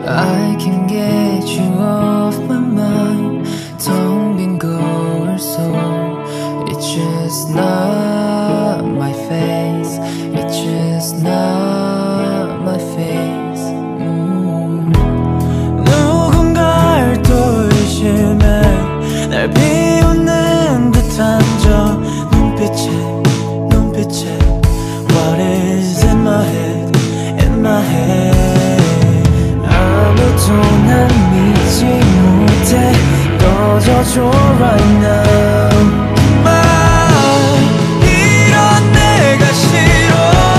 I can get you off my mind. 텅 빈 거울 속 It's just not my face. It's just not my face. 누군가를 또 의심해 날 비웃는 듯한 저 눈빛에 What is in my head, in my head. 아무도 난 믿지 못해 꺼져줘 right now. 이런 내가 싫어.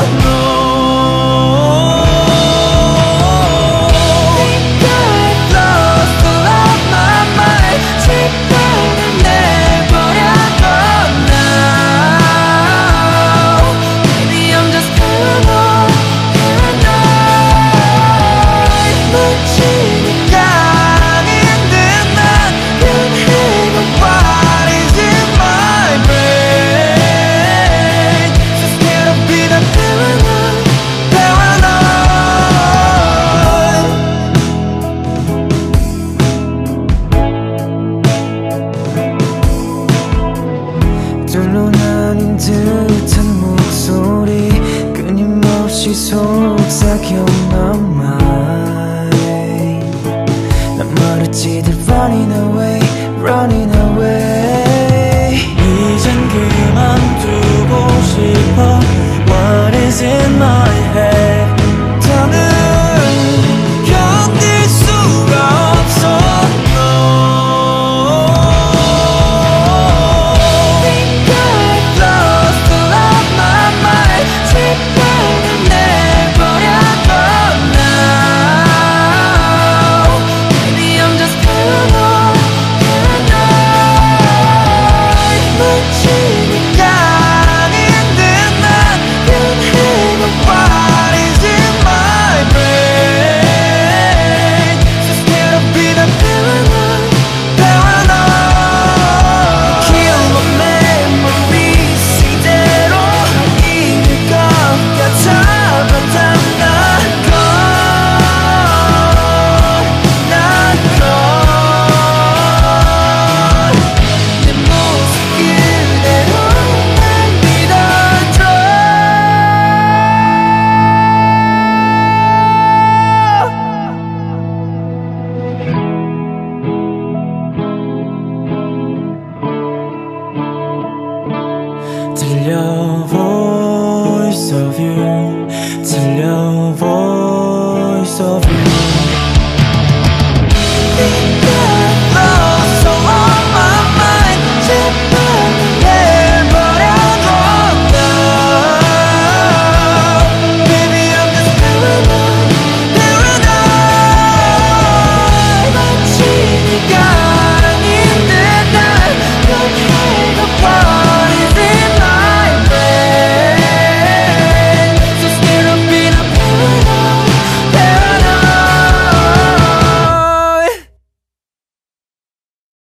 Think I've lost all of my mind. 지금은 내버려둬 now. Maybe I'm just paranoid. 묻히니까 아닌 듯 난 변해가 what is in my brain. So scared of being a paranoid, paranoid. 둘로 나뉜 듯한 목소리 끊임없이 속삭여 my mind. 난 마르지 they're running away.